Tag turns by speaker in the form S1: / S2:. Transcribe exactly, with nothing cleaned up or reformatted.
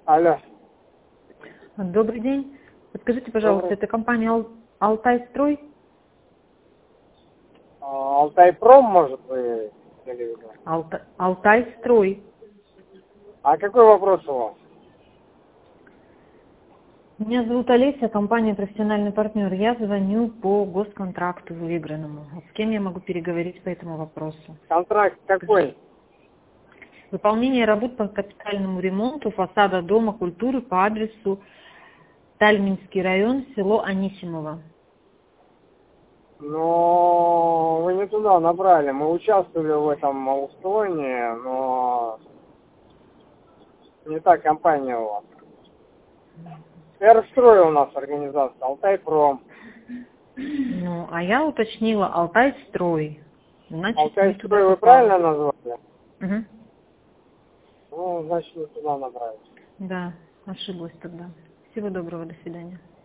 S1: Алло.
S2: Добрый день. Подскажите, пожалуйста,
S1: Добрый.
S2: это компания Ал- Алтайстрой?
S1: А, Алтайпром, может, вы имели в виду?
S2: Алта- Алтайстрой.
S1: А какой вопрос у вас?
S2: Меня зовут Олеся, компания «Профессиональный партнер». Я звоню по госконтракту выигранному. Вот с кем я могу переговорить по этому вопросу?
S1: Контракт какой?
S2: Выполнение работ по капитальному ремонту фасада Дома культуры по адресу Тальминский район, село Анисимово.
S1: Ну, вы не туда набрали. Мы участвовали в этом аукционе, но не та компания у вас. Эрстрой у нас организация, Алтайпром.
S2: Ну, а я уточнила Алтайстрой. Значит, не туда
S1: Алтайстрой вы
S2: попала.
S1: правильно назвали?
S2: Угу.
S1: Ну, значит, не туда набрали.
S2: Да, ошиблась тогда. Всего доброго, до свидания.